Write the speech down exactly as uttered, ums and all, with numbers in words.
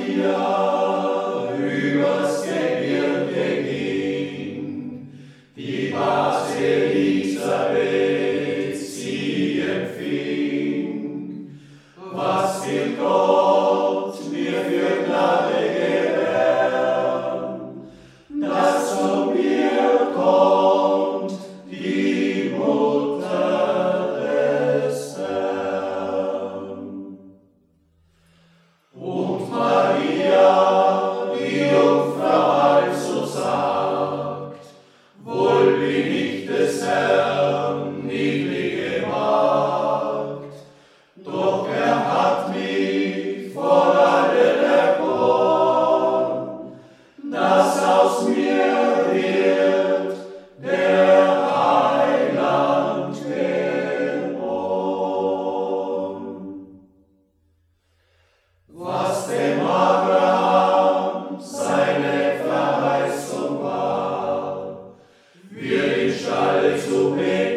Maria übers Gebirge ging, die Bat Elisabeth sie empfing. Was will Gott mir für Gnade gewähren, dass von mir kommt die Mutter des Herrn. Und Maria, die Jungfrau, also sagt: Wohl bin ich des Herrn niedrige Magd, doch er hat mich vor allen erkoren, dass aus mir wird der Heiland geboren. Was dem Abraham seine Verheißung war, wird im Stalle zu Bethlehem